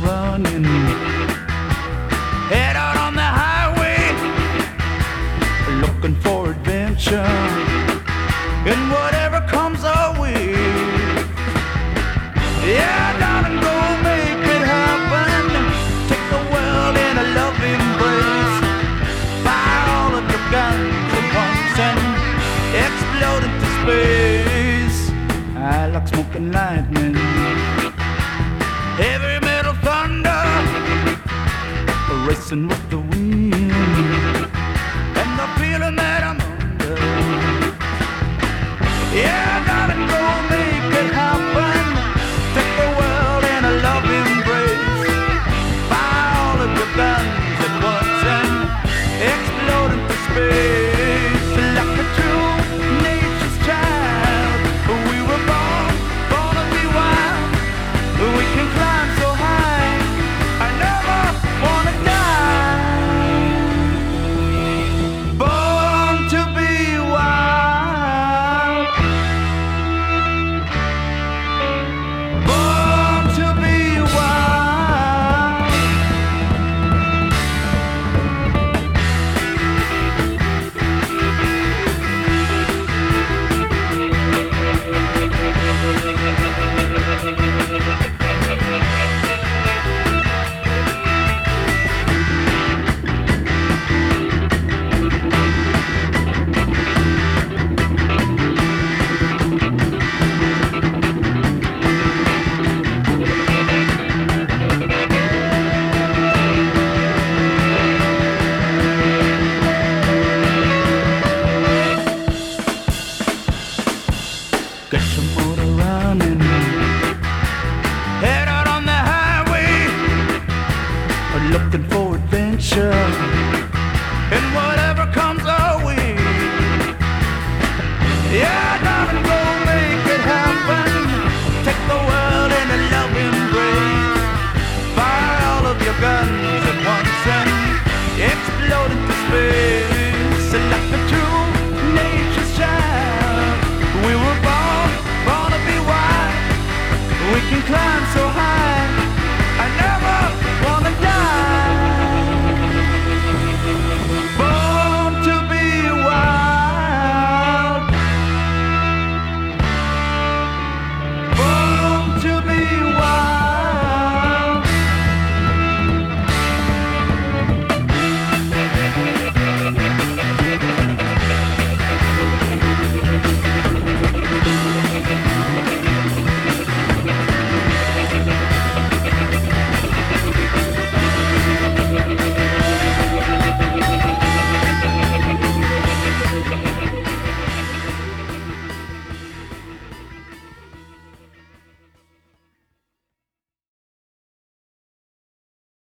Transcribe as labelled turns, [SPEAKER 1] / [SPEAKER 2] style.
[SPEAKER 1] running. Head out on the highway, looking for adventure, and whatever comes our way. Yeah, darling, go make it happen. Take the world in a love embrace. Fire all of your guns at once and explode into space. I like smoking lightning, heavy metal thunder, racing with the wind, and the feeling that I'm under. Yeah, darling, go make it happen. Take the world in a love embrace. Fire all of your guns at once and explode into space. Like a true nature's child, we were born to be wild. We can climb so high, I never wanna die. Born to be wild. Born to be wild. Get your motor running. Head out on the highway, looking for adventure.